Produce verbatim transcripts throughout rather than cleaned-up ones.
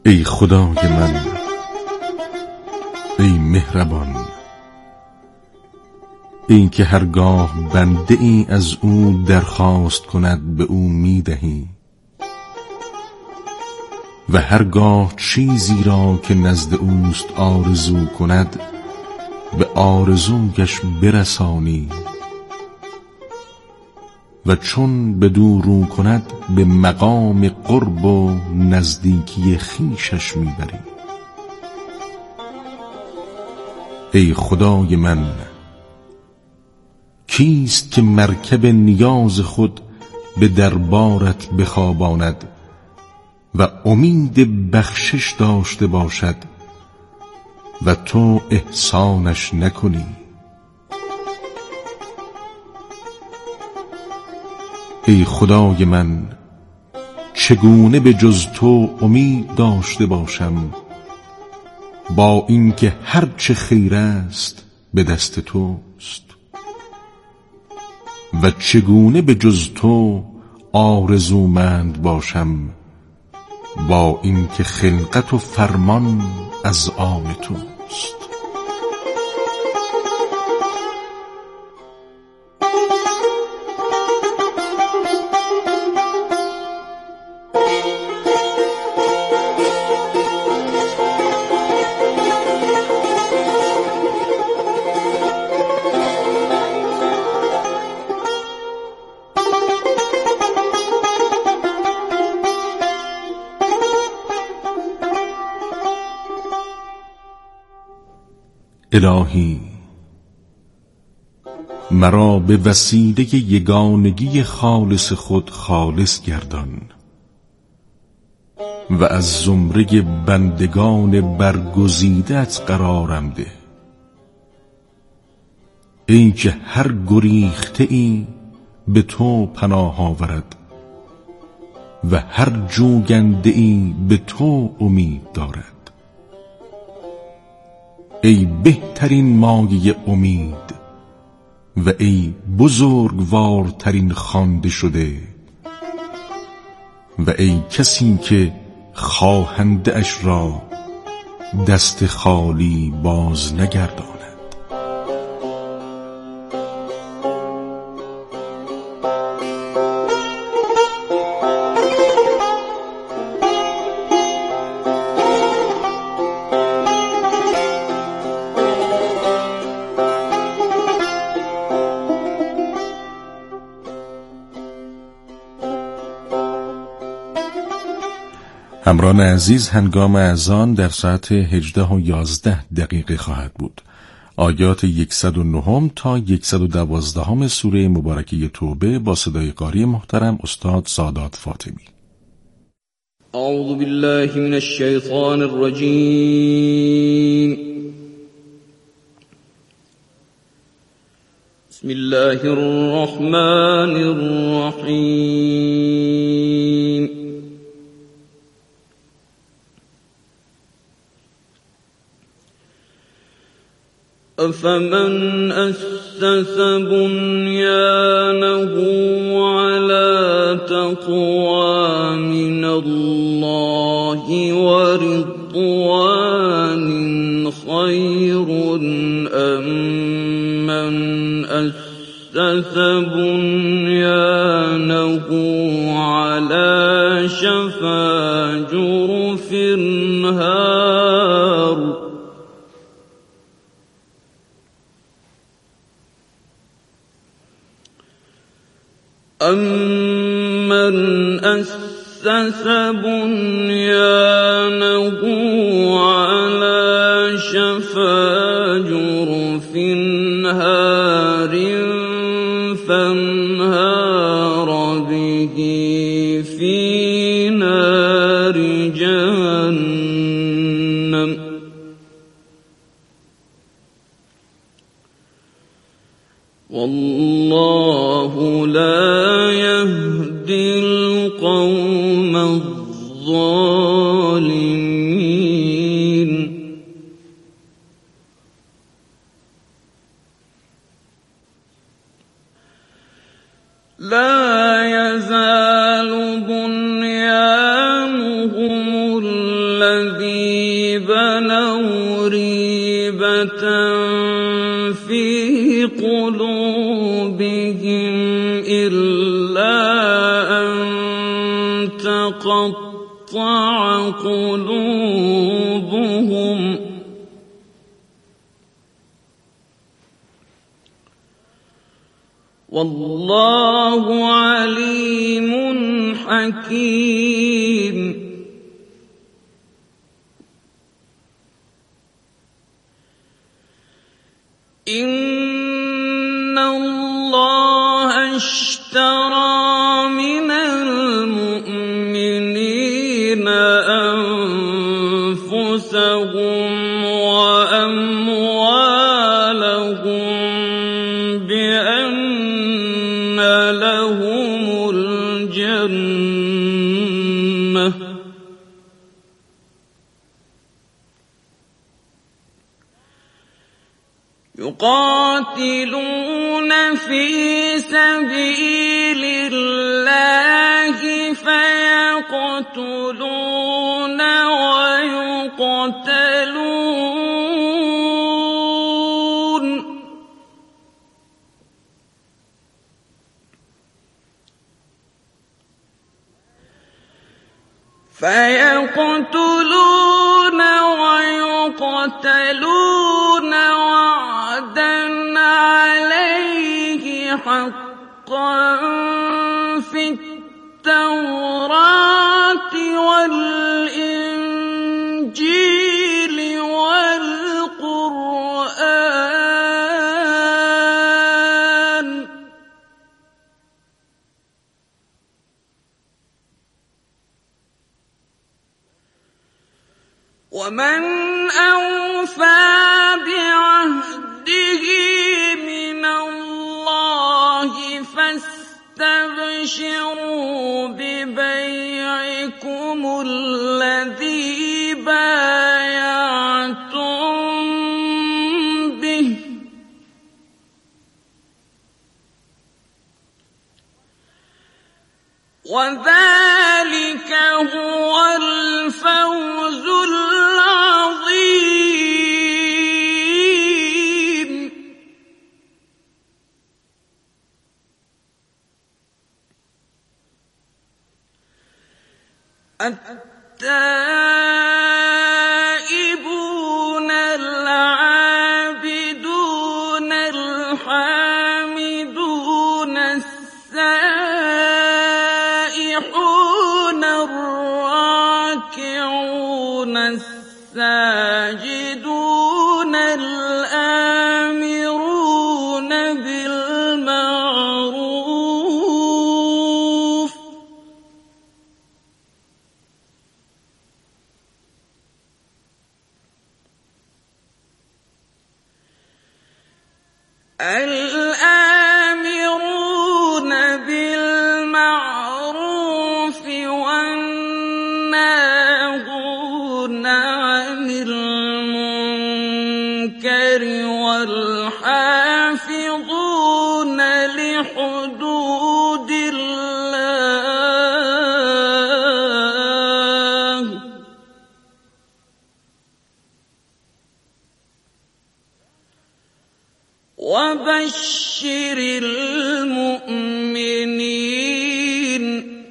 ای خدای من، ای مهربان، این که هرگاه بنده ای از او درخواست کند به او میدهی و هرگاه چیزی را که نزد اوست آرزو کند به آرزویش برسانی و چون بدو رو کند به مقام قرب و نزدیکی خویشش میبری. ای خدای من، کیست که مرکب نیاز خود به دربارت بخواباند و امید بخشش داشته باشد و تو احسانش نکنی؟ ای خدای من، چگونه به جز تو امید داشته باشم با اینکه هر چه خیر است به دست توست و چگونه به جز تو آرزومند باشم با اینکه خلقت و فرمان از آن توست. الهی، مرا به وسیله یگانگی خالص خود خالص گردان و از زمره بندگان برگزیدت قرارم ده. ای که هر گریخته ای به تو پناه آورد و هر جوینده ای به تو امید دارد. ای بهترین مایه امید و ای بزرگوارترین خوانده شده و ای کسی که خواهنده اش را دست خالی باز نگرداند. همراهان عزیز، هنگام اذان در ساعت هجده و یازده دقیقه خواهد بود. آیات صد و نه تا صد و دوازده سوره مبارکه توبه با صدای قاری محترم استاد سادات فاطمی. اعوذ بالله من الشیطان الرجیم. بسم الله الرحمن الرحیم. أفمن أسس بنيانه على تقوى من الله ورضوان خير أم من أسس بنيانه على شفا جرف هار أَمَّنْ أَسَّسَ بُنْيَانَهُ عَلَى شَفَا جُرُفٍ هَارٍ فَانْهَارَ بِهِ فِي نَارِ جَهَنَّمَ وَاللَّهُ لَا يهدي القوم الظالمين. لا يزال بنيانهم الذي في قلوبهم إلا أن تقطع قلوبهم والله عليم حكيم. إن الله اشترى من المؤمنين أنفسهم وأموالهم بأن لهم الجنة يقاتلون في سبيل الله فيقتلون ويقتلون فيقتلون ويقتلون وعدا عليه حقا في التوراة والإنجيل والقرآن ومن أوفى بعهده من الله فاستبشروا ببيعكم الذي بايعتم به وذلك هو الفوز العظيم. التائبون العابدون الحامدون السائحون الراكعون الساجدون الآمرون بالمعروف الآمرون بالمعروف والناهون عن المنكر والحافظون لحدود الله وبشر المؤمنين.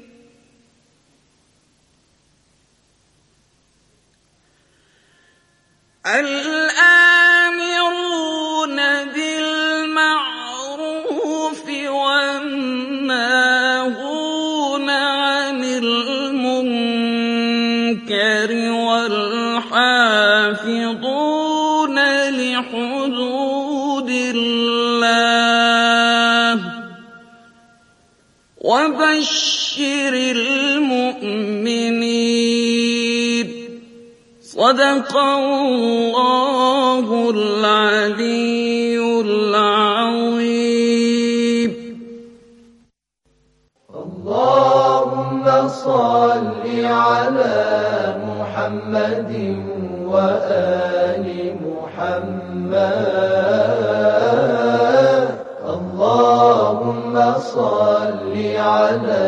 الآمرون بالمعروف والناهون عن المنكر والحافظون لحدود الله وبشر المؤمنين. صدق الله العلي العظيم. اللهم صل على محمد وآل محمد. اللهم صل على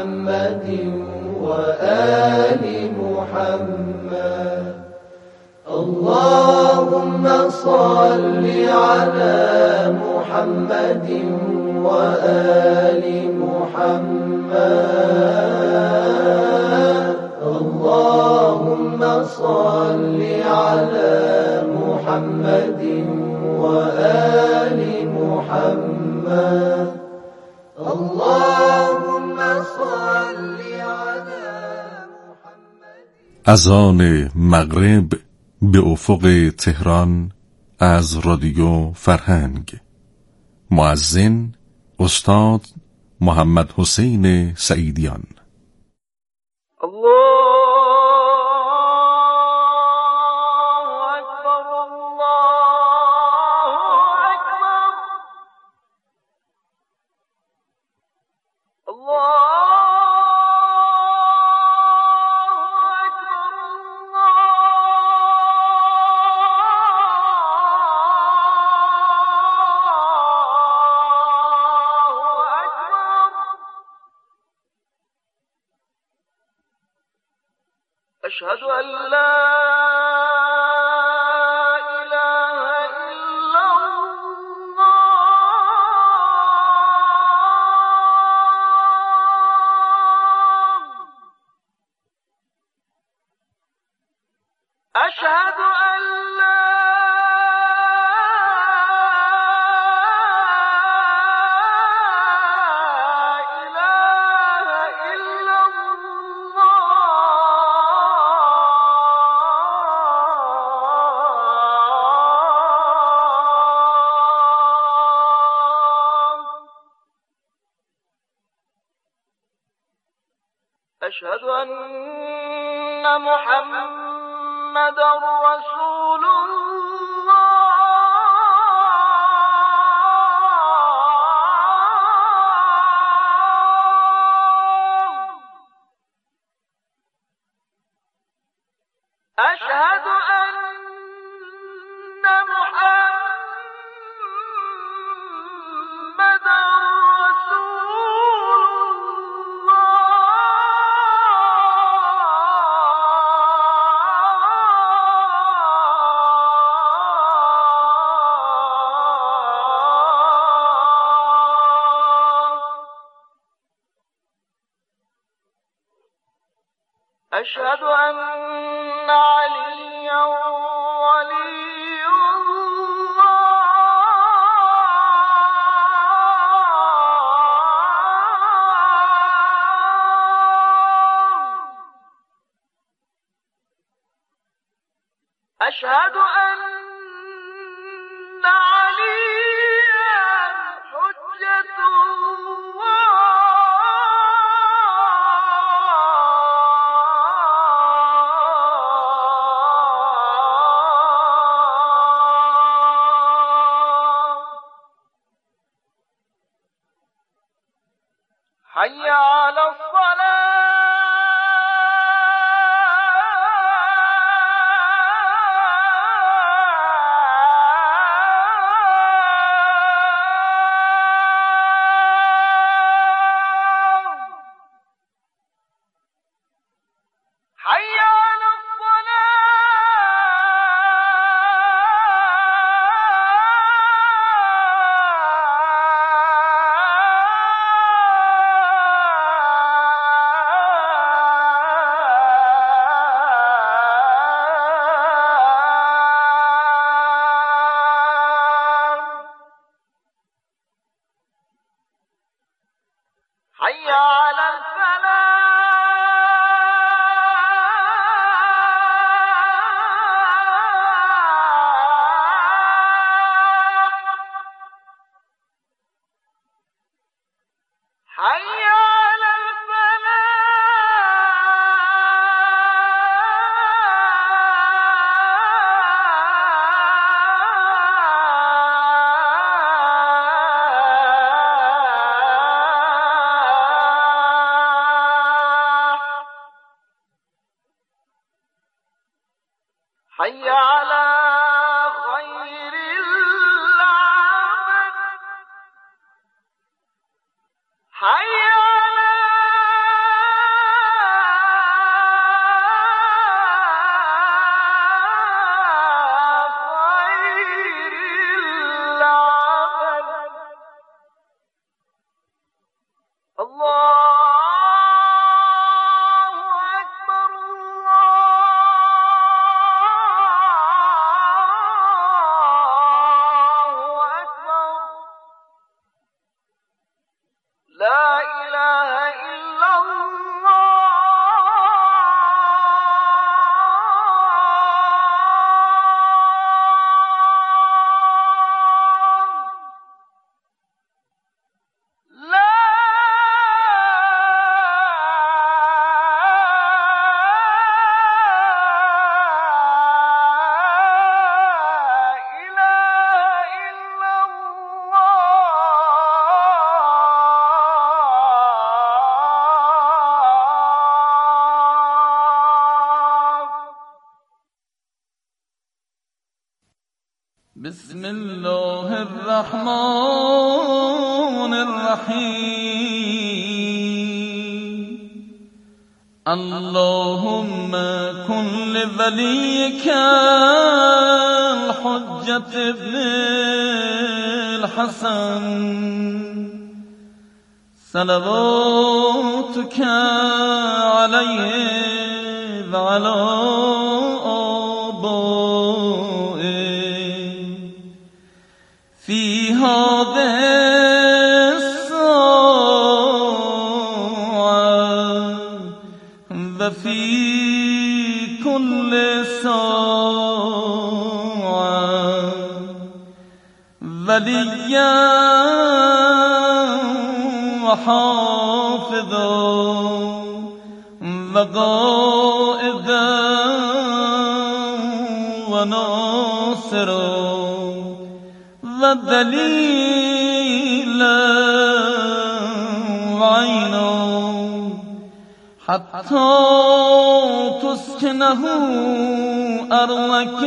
محمد وآل محمد. اللهم صل على محمد وآل محمد اللهم صل على محمد وآل محمد اللهم صل على محمد. اذان مغرب به افق تهران از رادیو فرهنگ. مؤذن استاد محمد حسین سعیدیان. أشهد أن لا إله إلا الله. أشهد أن لا أشهد أن محمدًا رسول الله. أشهد أن محمدًا أشهد أن عليا ولي الله. أشهد أن عليا حجة الله. حي على الصلاة. حي على حي على الفلاح. حي على حي على خير العمل. حي على بسم الله الرحمن الرحیم اللهم كن لوليك الحجة ابن الحسن صلواتك عليه وعلى آبائه في هذه الساعة وفي كل ساعة وليا وحافظا وقائدا وناصرا ودليلا وعينا حتى تسكنه أرضك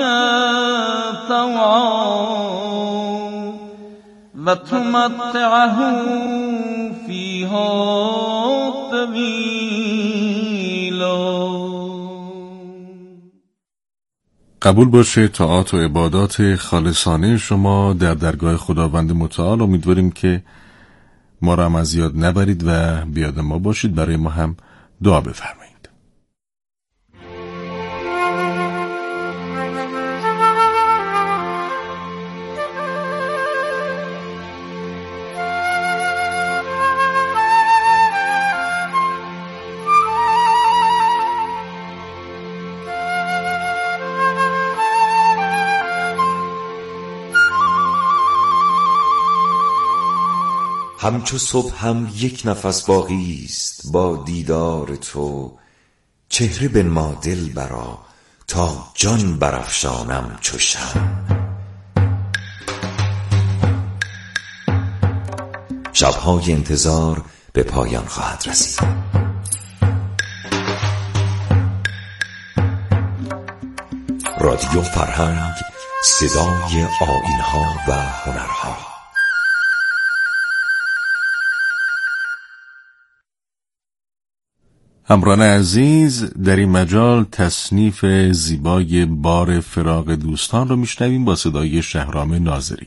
طوعا وتمتعه فيها طويلا. قبول باشه طاعات و عبادات خالصانه شما در درگاه خداوند متعال. امیدواریم که ما را هم از یاد نبرید و بیاد ما باشید. برای ما هم دعا بفرمایید. همچو صبح هم یک نفس باقی است با دیدار تو، چهره بنما دلبرا تا جان برافشانم چو شمع. شب‌های انتظار به پایان خواهد رسید. رادیو فرهنگ، صدای آیین‌ها و هنرها. همراهان عزیز، در این مجال تصنیف زیبای بار فراق دوستان رو میشنویم با صدای شهرام ناظری.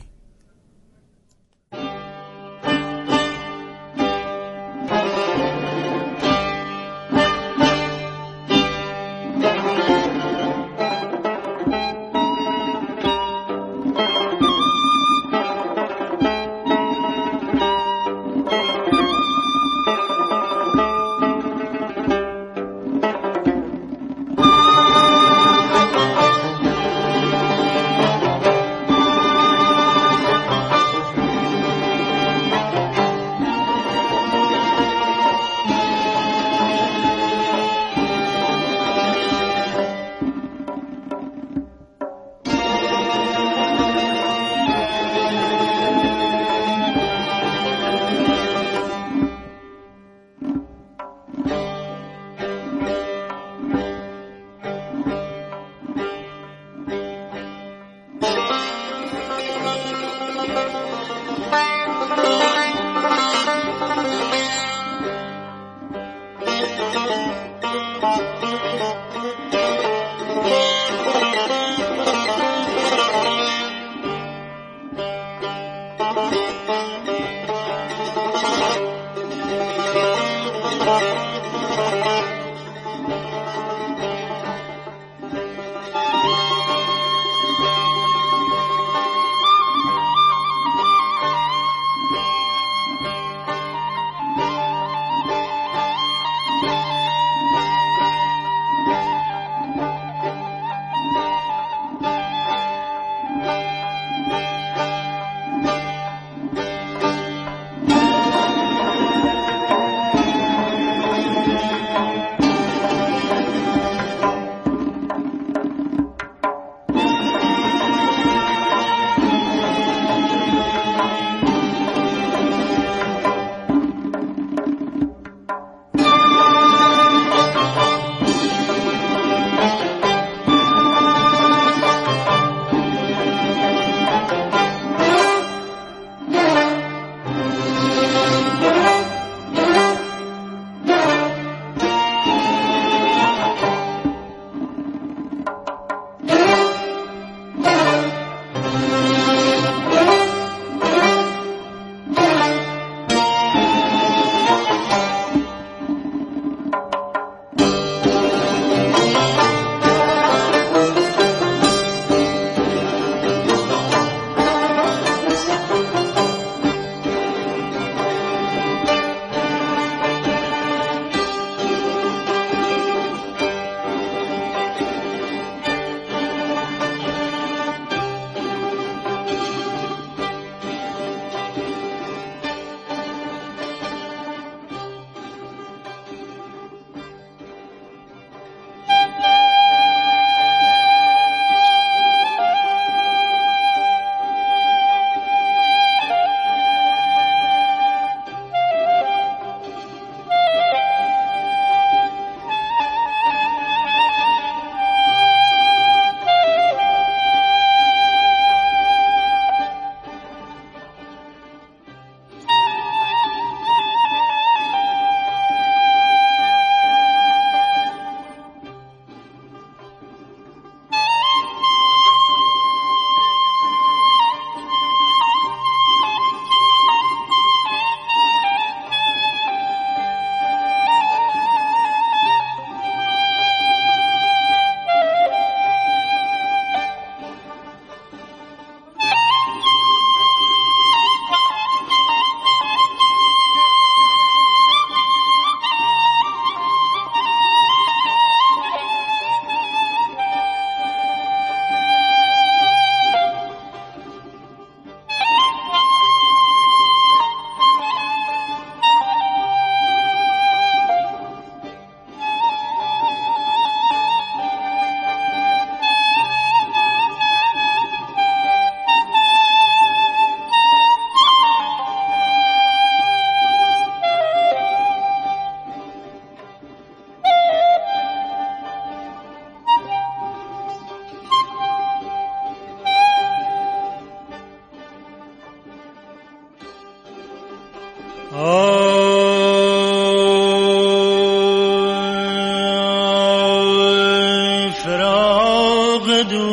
آی فراق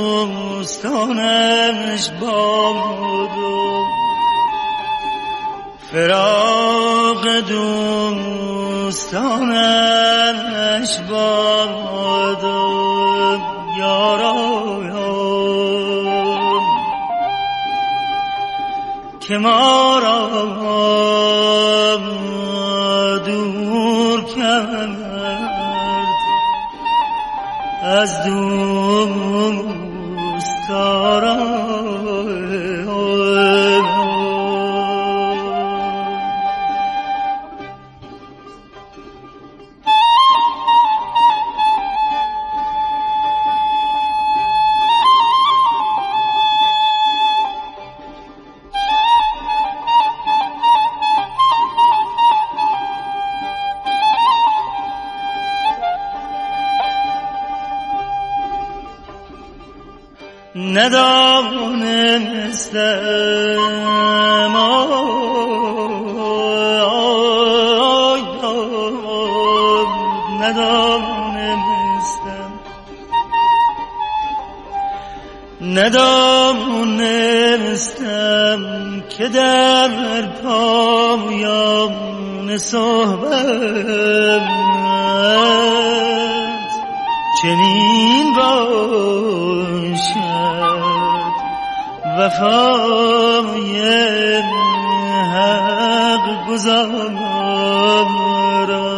دوستانش باد فراق دوستانش باد یاران که ما را دور کرد از دوستداران. ندانستم آی ندانستم ندانستم که در پایان صحبت چنین باشد وفای حق گزاران.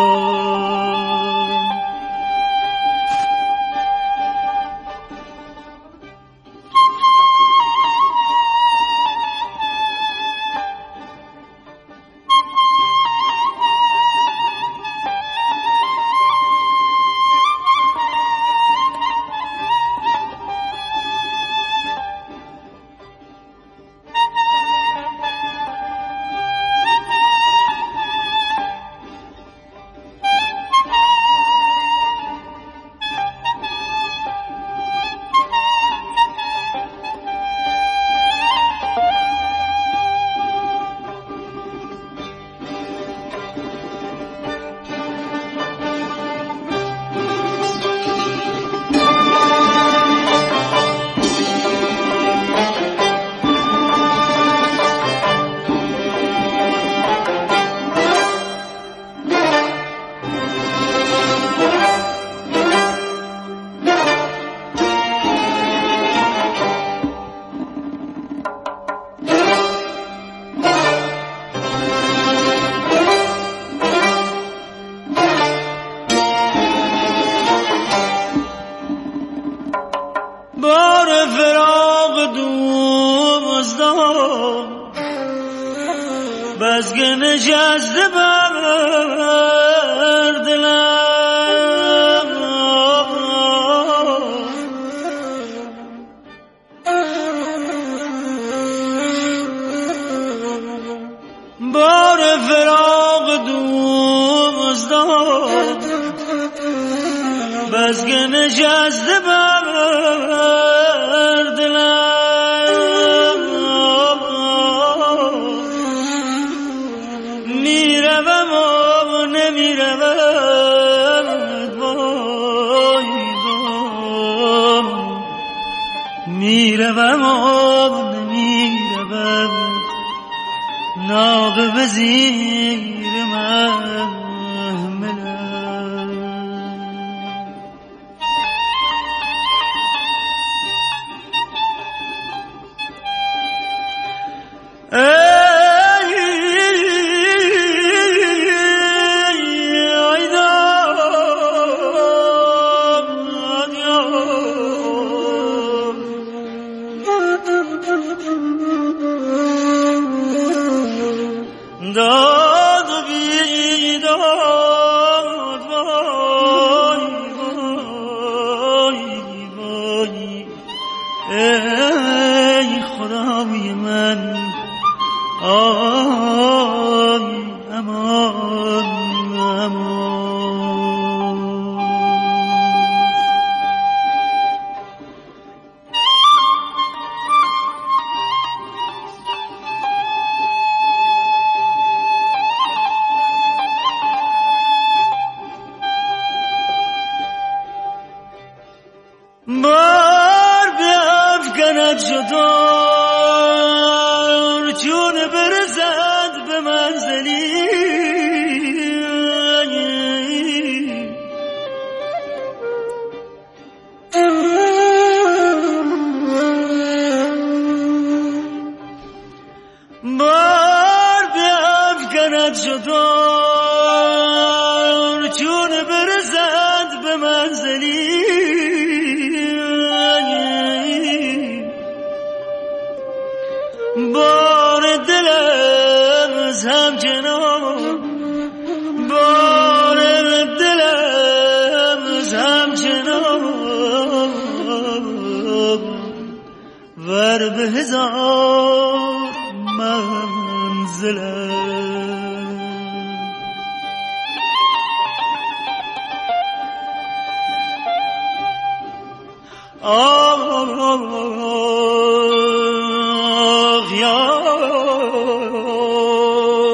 بزگه نشسته بر دلم بار فراق دوزداد بزگه نشسته بر دلم میروم آب نمیروم ناقه به زیر محملم. داد و بیداد وای وای وای ای خدای من آی امان امان. صد شطور چون برسد به منزلی بار دلم همچنان بار دلم همچنان ور به هزار منزلم آه